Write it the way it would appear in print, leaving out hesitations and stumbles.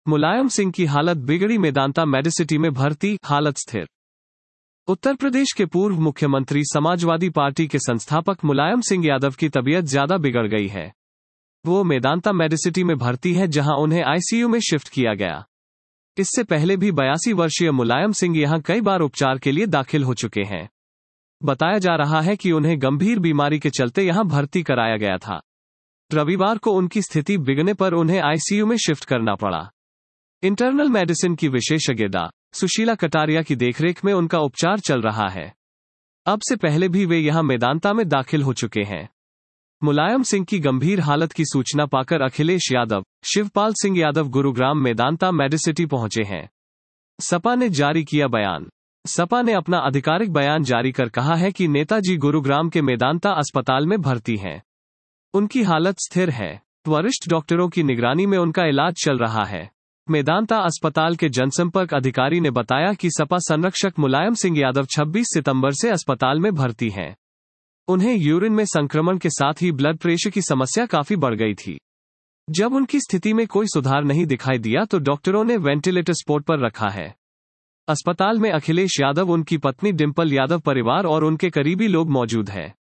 मुलायम सिंह की हालत बिगड़ी, मेदांता मेडिसिटी में भर्ती, हालत स्थिर। उत्तर प्रदेश के पूर्व मुख्यमंत्री समाजवादी पार्टी के संस्थापक मुलायम सिंह यादव की तबीयत ज्यादा बिगड़ गई है। वो मेदांता मेडिसिटी में भर्ती है, जहां उन्हें आईसीयू में शिफ्ट किया गया। इससे पहले भी 82 वर्षीय मुलायम सिंह यहां कई बार उपचार के लिए दाखिल हो चुके हैं। बताया जा रहा है कि उन्हें गंभीर बीमारी के चलते यहां भर्ती कराया गया था। रविवार को उनकी स्थिति बिगड़ने पर उन्हें आईसीयू में शिफ्ट करना पड़ा। इंटरनल मेडिसिन की विशेषज्ञ डॉ. सुशीला कटारिया की देखरेख में उनका उपचार चल रहा है। अब से पहले भी वे यहां मेदांता में दाखिल हो चुके हैं। मुलायम सिंह की गंभीर हालत की सूचना पाकर अखिलेश यादव, शिवपाल सिंह यादव गुरुग्राम मेदांता मेडिसिटी पहुंचे हैं। सपा ने जारी किया बयान। सपा ने अपना आधिकारिक बयान जारी कर कहा है कि नेताजी गुरुग्राम के मेदांता अस्पताल में भर्ती हैं। उनकी हालत स्थिर है। वरिष्ठ डॉक्टरों की निगरानी में उनका इलाज चल रहा है। मेदांता अस्पताल के जनसंपर्क अधिकारी ने बताया कि सपा संरक्षक मुलायम सिंह यादव 26 सितंबर से अस्पताल में भर्ती हैं। उन्हें यूरिन में संक्रमण के साथ ही ब्लड प्रेशर की समस्या काफी बढ़ गई थी। जब उनकी स्थिति में कोई सुधार नहीं दिखाई दिया तो डॉक्टरों ने वेंटिलेटर सपोर्ट पर रखा है। अस्पताल में अखिलेश यादव, उनकी पत्नी डिंपल यादव, परिवार और उनके करीबी लोग मौजूद हैं।